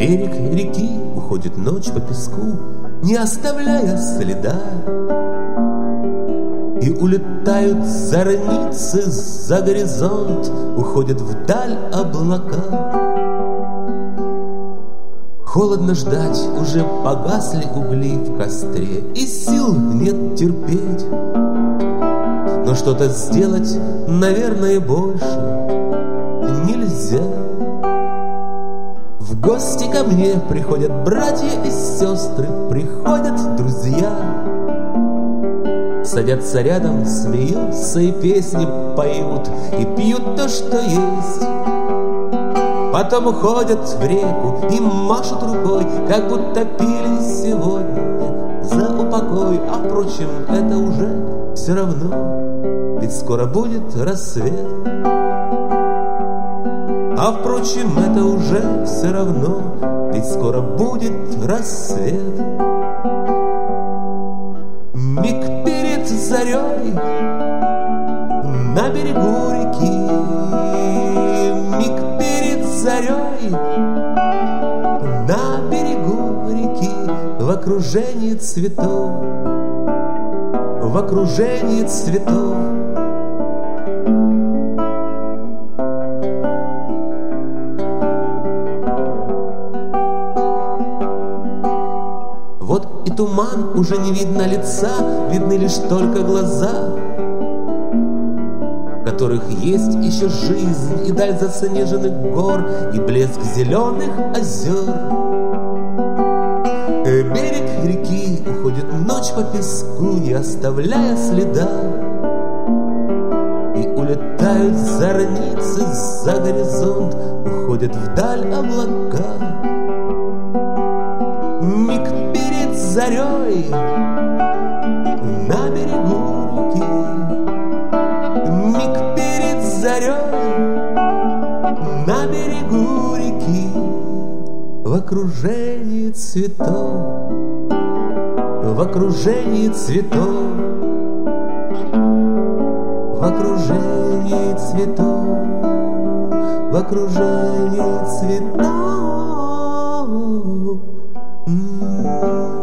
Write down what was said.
берег реки уходит ночь по песку, не оставляя следа. И улетают зорницы за горизонт, уходят вдаль облака. Холодно ждать, уже погасли угли в костре, и сил нет терпеть. Но что-то сделать, наверное, больше нельзя. В гости ко мне приходят братья и сестры, приходят друзья. Садятся рядом, смеются и песни поют, и пьют то, что есть. Потом уходят в реку и машут рукой, как будто пили сегодня за упокой. А впрочем, это уже все равно, ведь скоро будет рассвет. А впрочем, это уже все равно, ведь скоро будет рассвет. Миг перед зарей на берегу реки, миг перед зарей на берегу реки, в окружении цветов, в окружении цветов. Вот и туман, уже не видно лица, видны лишь только глаза, в которых есть еще жизнь, и даль заснеженных гор, и блеск зеленых озер. Берег реки уходит ночь по песку, не оставляя следа. И улетают зорницы за горизонт, уходят вдаль облака. Миг перед зарей на берегу реки, миг перед зарей на берегу реки, в окружении цветов, в окружении цветов, в окружении цветов, в окружении цветов.